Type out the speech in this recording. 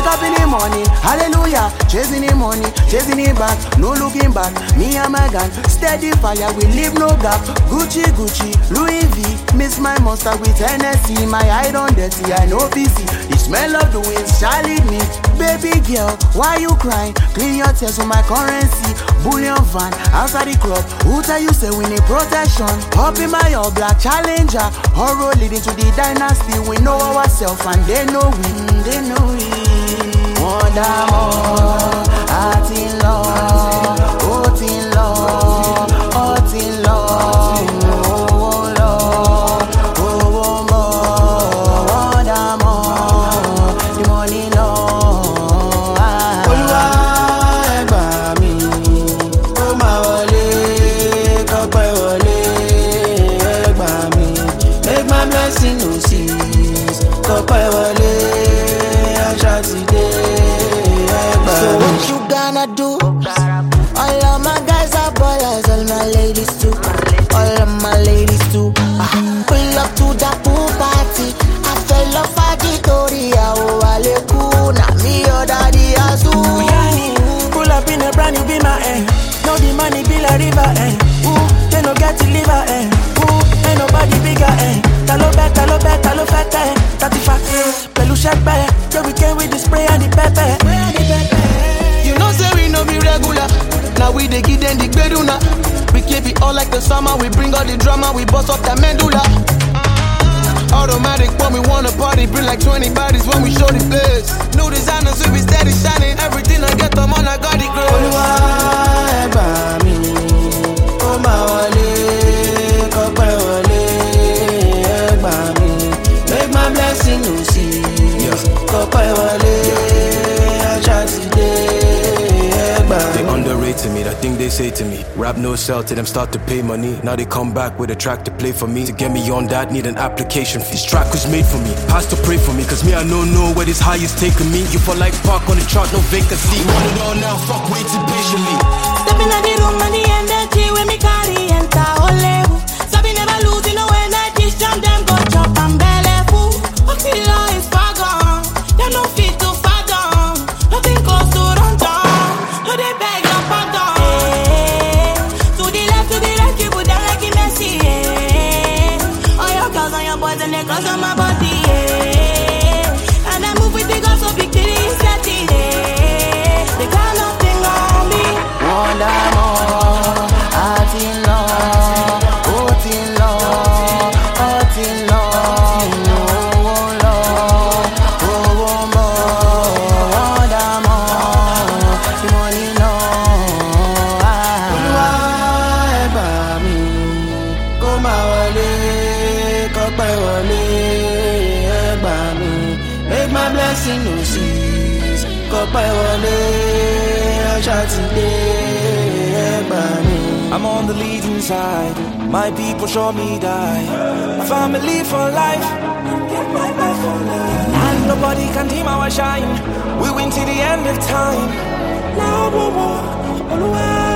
Wake up in the morning, hallelujah. Chasing the money, chasing it back, no looking back. Me and my gang, steady fire, we leave no gap. Gucci, Gucci, Louis V. Miss my monster with Hennessy. My eye on dirty, I know busy. The smell of the wind shall lead me. Baby girl, why you crying? Clean your tears with my currency. Bullion van, outside the club. Who tell you say we need protection? Hop in my all black Challenger. Horror leading to the dynasty. We know ourselves and they know we. They know we. Wonder more. Heart in love. Heart in love. Heart in love. So what you gonna do? All of my guys are ballers, all my ladies too. All of my ladies too. Pull up to the pool party. I fell off a Victoria. Oh, Alekuna, me or daddy Azu. Pull up in a brand new be my end. Know the money be like river end. Ooh, they no get to liver end. Ooh, ain't nobody bigger end. Talo fete. 35 peluche bear. Yeah, we came with the spray and the pepper. You know say we no be regular. Now we dey give them the beduna. We keep it all like the summer. We bring all the drama. We bust up that medulla. Automatic when we wanna party. Bring like 20 bodies when we show the place. New designers we be steady shining. Everything I get them on I got it girl. Make my blessing no cease. They underrated me, that thing they say to me. Rap no sell till them start to pay money. Now they come back with a track to play for me. To get me on that, need an application fee. This track was made for me, pastor pray for me. Cause me I don't know where this high is taking me. You for like park on the chart, no vacancy. Want it all now, fuck waiting patiently. Stepping out the room and the energy when me carry enter Olewu. So we never lose, you know energy. Jam them go chop and belly full. Oxyla is far gone. They no fit to fathom. Nothing close to run down. No they beg your pardon. To the left, people them like it messy. All your girls and your boys and they cross on my body. And I move with the girls so victory is getting. They got nothing on me. Wonder more. Heart in love. Heart in love. Heart in love. Oh Lord. Oh more. Wonder more. The money no. Make my blessing no cease. I'm on the leading side. My people show me die. My family for life. And nobody can dim our shine. We win till the end of time. Now,